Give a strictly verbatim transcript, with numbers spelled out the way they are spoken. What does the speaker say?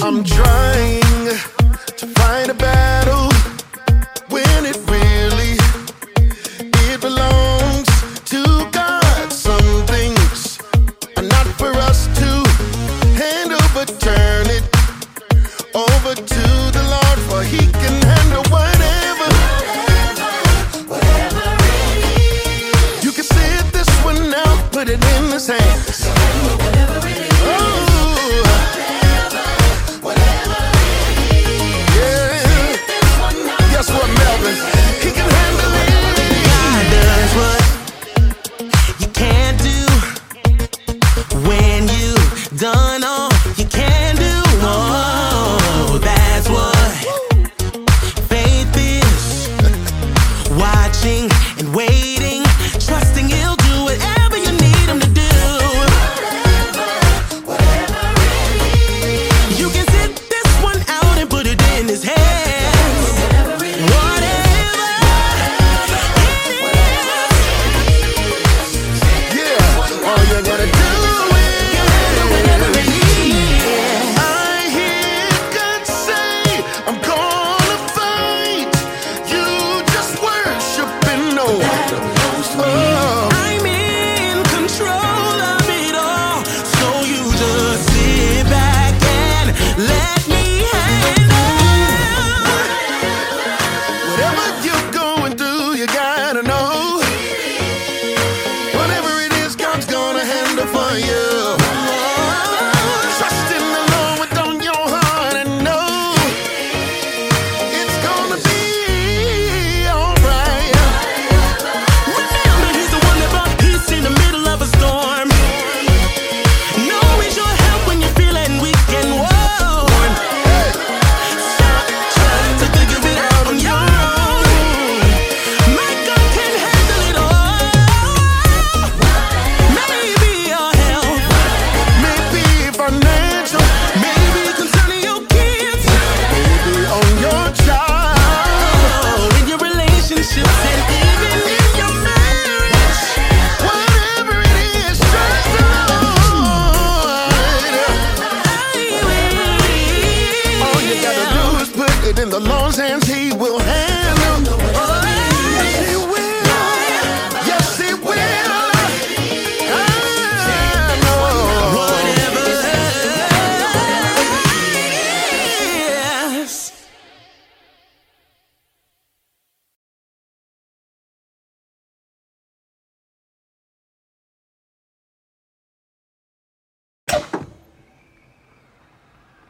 I'm trying to fight a battle when it really, it belongs to God. Some things are not for us to hand over, turn it over to the Lord, for He can handle whatever, whatever, whatever it is. You can sit this one out, put it in His hands. Whatever it is. Oh. Guess what, Melvin? He can handle it. God does what you can't do when you've done all